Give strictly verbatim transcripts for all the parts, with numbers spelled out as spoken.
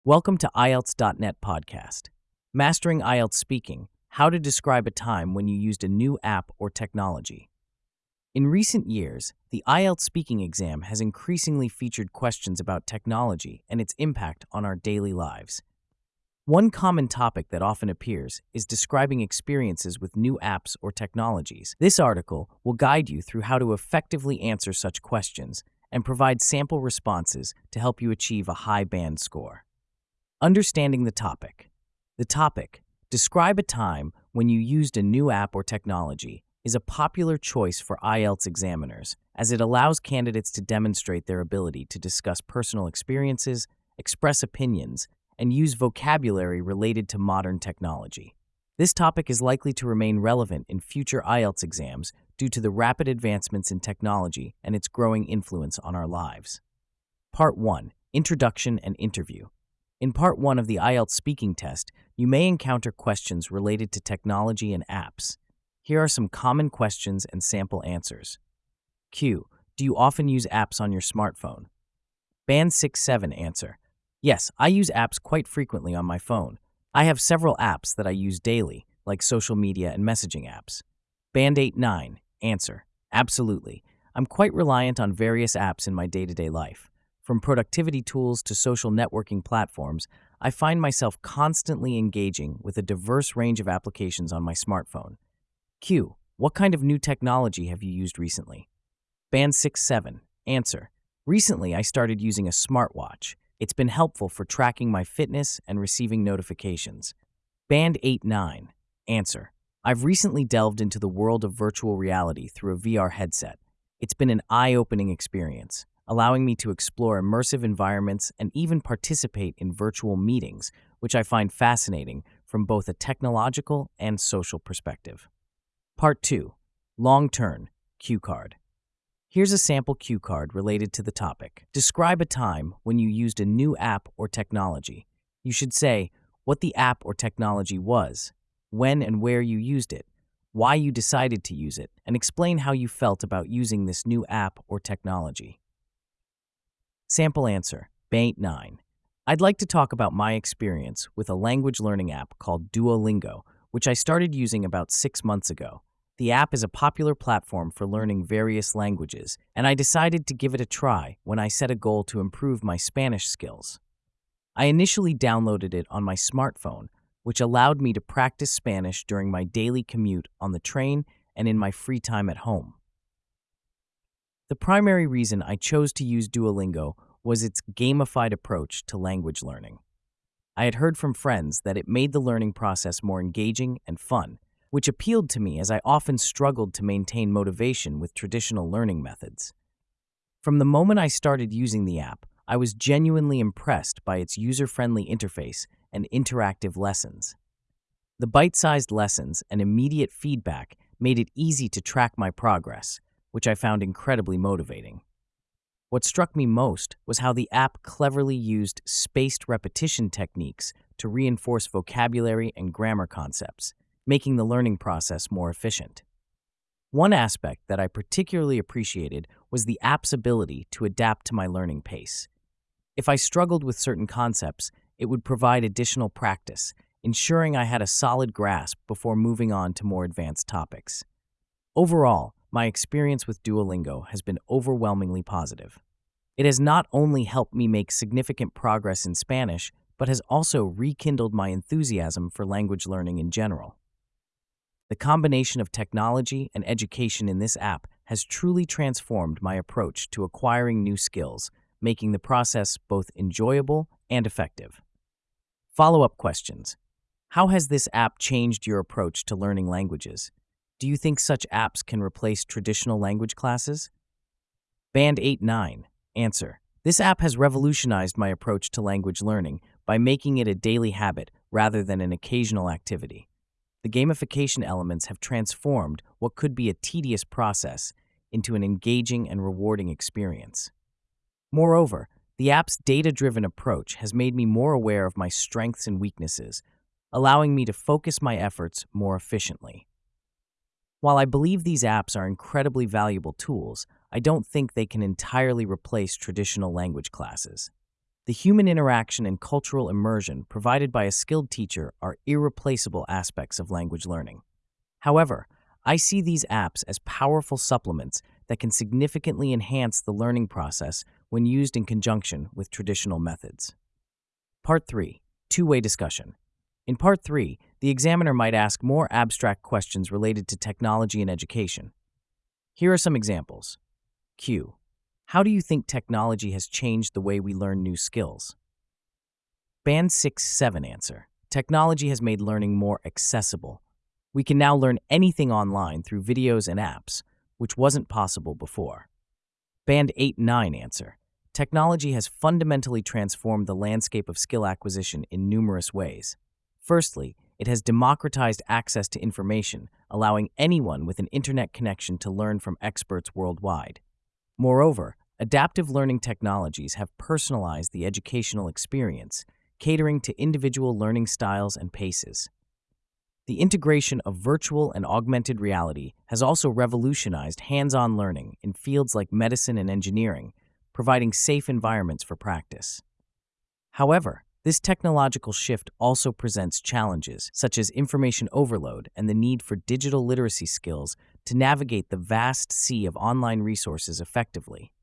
Welcome to I E L T S dot net podcast. Mastering I E L T S Speaking, how to describe a time when you used a new app or technology. In recent years, the I E L T S Speaking exam has increasingly featured questions about technology and its impact on our daily lives. One common topic that often appears is describing experiences with new apps or technologies. This article will guide you through how to effectively answer such questions and provide sample responses to help you achieve a high band score. Understanding the topic. The topic, describe a time when you used a new app or technology, is a popular choice for I E L T S examiners as it allows candidates to demonstrate their ability to discuss personal experiences, express opinions, and use vocabulary related to modern technology. This topic is likely to remain relevant in future I E L T S exams due to the rapid advancements in technology and its growing influence on our lives. Part one. Introduction and Interview. In Part one of the I E L T S Speaking Test, you may encounter questions related to technology and apps. Here are some common questions and sample answers. Q. Do you often use apps on your smartphone? Band six seven answer. Yes, I use apps quite frequently on my phone. I have several apps that I use daily, like social media and messaging apps. Band eight nine answer. Absolutely. I'm quite reliant on various apps in my day-to-day life. From productivity tools to social networking platforms, I find myself constantly engaging with a diverse range of applications on my smartphone. Q. What kind of new technology have you used recently? Band six seven answer. Recently, I started using a smartwatch. It's been helpful for tracking my fitness and receiving notifications. Band eight nine answer. I've recently delved into the world of virtual reality through a V R headset. It's been an eye-opening experience, allowing me to explore immersive environments and even participate in virtual meetings, which I find fascinating from both a technological and social perspective. Part two. Long-term cue card. Here's a sample cue card related to the topic. Describe a time when you used a new app or technology. You should say what the app or technology was, when and where you used it, why you decided to use it, and explain how you felt about using this new app or technology. Sample answer, Band nine. I'd like to talk about my experience with a language learning app called Duolingo, which I started using about six months ago. The app is a popular platform for learning various languages, and I decided to give it a try when I set a goal to improve my Spanish skills. I initially downloaded it on my smartphone, which allowed me to practice Spanish during my daily commute on the train and in my free time at home. The primary reason I chose to use Duolingo was its gamified approach to language learning. I had heard from friends that it made the learning process more engaging and fun, which appealed to me as I often struggled to maintain motivation with traditional learning methods. From the moment I started using the app, I was genuinely impressed by its user-friendly interface and interactive lessons. The bite-sized lessons and immediate feedback made it easy to track my progress, which I found incredibly motivating. What struck me most was how the app cleverly used spaced repetition techniques to reinforce vocabulary and grammar concepts, making the learning process more efficient. One aspect that I particularly appreciated was the app's ability to adapt to my learning pace. If I struggled with certain concepts, it would provide additional practice, ensuring I had a solid grasp before moving on to more advanced topics. Overall, my experience with Duolingo has been overwhelmingly positive. It has not only helped me make significant progress in Spanish, but has also rekindled my enthusiasm for language learning in general. The combination of technology and education in this app has truly transformed my approach to acquiring new skills, making the process both enjoyable and effective. Follow-up questions. How has this app changed your approach to learning languages? Do you think such apps can replace traditional language classes? Band eight nine answer. This app has revolutionized my approach to language learning by making it a daily habit rather than an occasional activity. The gamification elements have transformed what could be a tedious process into an engaging and rewarding experience. Moreover, the app's data-driven approach has made me more aware of my strengths and weaknesses, allowing me to focus my efforts more efficiently. While I believe these apps are incredibly valuable tools, I don't think they can entirely replace traditional language classes. The human interaction and cultural immersion provided by a skilled teacher are irreplaceable aspects of language learning. However, I see these apps as powerful supplements that can significantly enhance the learning process when used in conjunction with traditional methods. Part three. Two-way discussion. In Part three, the examiner might ask more abstract questions related to technology and education. Here are some examples. Q. How do you think technology has changed the way we learn new skills? Band six seven answer. Technology has made learning more accessible. We can now learn anything online through videos and apps, which wasn't possible before. Band eight nine answer. Technology has fundamentally transformed the landscape of skill acquisition in numerous ways. Firstly, it has democratized access to information, allowing anyone with an internet connection to learn from experts worldwide. Moreover, adaptive learning technologies have personalized the educational experience, catering to individual learning styles and paces. The integration of virtual and augmented reality has also revolutionized hands-on learning in fields like medicine and engineering, providing safe environments for practice. However, this technological shift also presents challenges such as information overload and the need for digital literacy skills to navigate the vast sea of online resources effectively.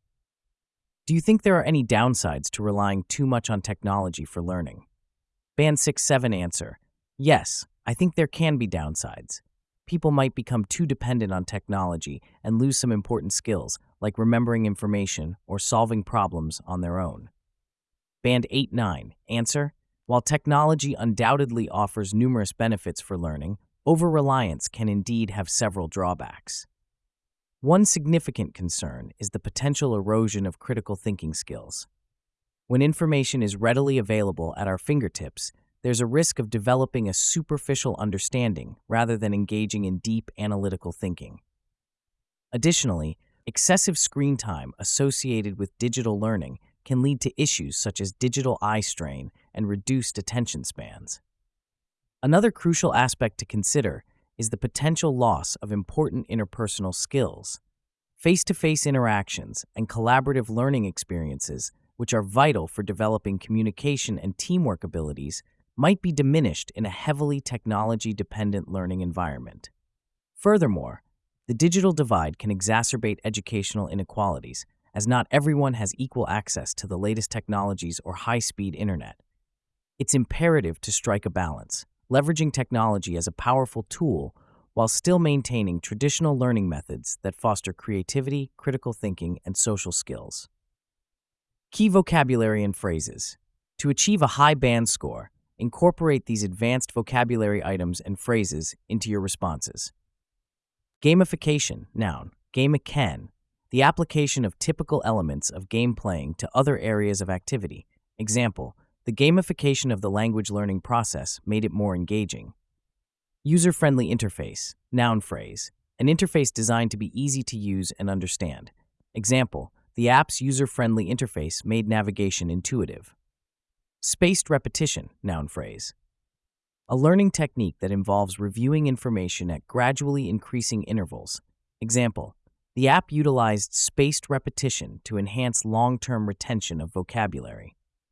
Do you think there are any downsides to relying too much on technology for learning? Band six seven answer. Yes, I think there can be downsides. People might become too dependent on technology and lose some important skills, like remembering information or solving problems on their own. Band eight nine answer. While technology undoubtedly offers numerous benefits for learning, over-reliance can indeed have several drawbacks. One significant concern is the potential erosion of critical thinking skills. When information is readily available at our fingertips, there's a risk of developing a superficial understanding rather than engaging in deep analytical thinking. Additionally, excessive screen time associated with digital learning can lead to issues such as digital eye strain and reduced attention spans. Another crucial aspect to consider is the potential loss of important interpersonal skills. Face-to-face interactions and collaborative learning experiences, which are vital for developing communication and teamwork abilities, might be diminished in a heavily technology-dependent learning environment. Furthermore, the digital divide can exacerbate educational inequalities, as not everyone has equal access to the latest technologies or high-speed internet. It's imperative to strike a balance, leveraging technology as a powerful tool while still maintaining traditional learning methods that foster creativity, critical thinking, and social skills. Key vocabulary and phrases. To achieve a high band score, incorporate these advanced vocabulary items and phrases into your responses. Gamification, noun, gamiken, the application of typical elements of game playing to other areas of activity. Example, the gamification of the language learning process made it more engaging. User-friendly interface, noun phrase, an interface designed to be easy to use and understand. Example, the app's user-friendly interface made navigation intuitive. Spaced repetition, noun phrase, a learning technique that involves reviewing information at gradually increasing intervals. Example, the app utilized spaced repetition to enhance long-term retention of vocabulary.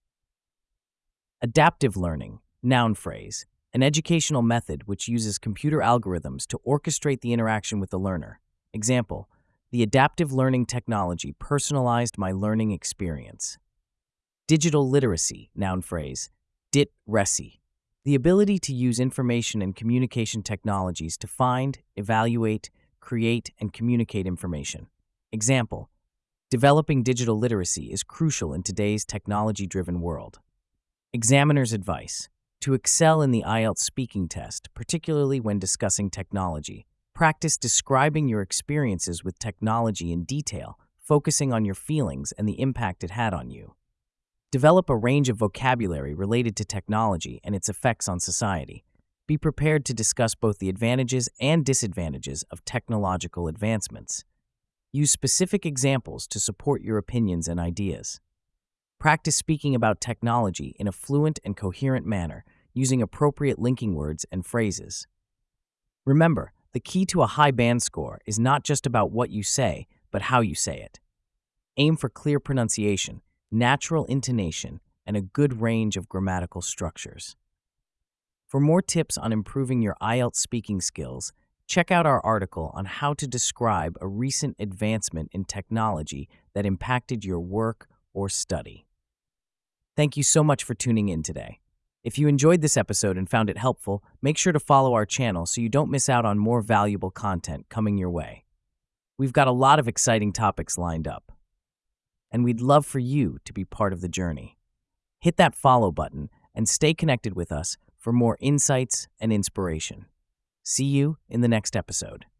Adaptive learning, noun phrase, an educational method which uses computer algorithms to orchestrate the interaction with the learner. Example, the adaptive learning technology personalized my learning experience. Digital literacy, noun phrase, dit resi, the ability to use information and communication technologies to find, evaluate, create, and communicate information. Example, developing digital literacy is crucial in today's technology-driven world. Examiner's advice. To excel in the I E L T S speaking test, particularly when discussing technology, practice describing your experiences with technology in detail, focusing on your feelings and the impact it had on you. Develop a range of vocabulary related to technology and its effects on society. Be prepared to discuss both the advantages and disadvantages of technological advancements. Use specific examples to support your opinions and ideas. Practice speaking about technology in a fluent and coherent manner, using appropriate linking words and phrases. Remember, the key to a high band score is not just about what you say, but how you say it. Aim for clear pronunciation, natural intonation, and a good range of grammatical structures. For more tips on improving your I E L T S speaking skills, check out our article on how to describe a recent advancement in technology that impacted your work or study. Thank you so much for tuning in today. If you enjoyed this episode and found it helpful, make sure to follow our channel so you don't miss out on more valuable content coming your way. We've got a lot of exciting topics lined up, and we'd love for you to be part of the journey. Hit that follow button and stay connected with us for more insights and inspiration. See you in the next episode.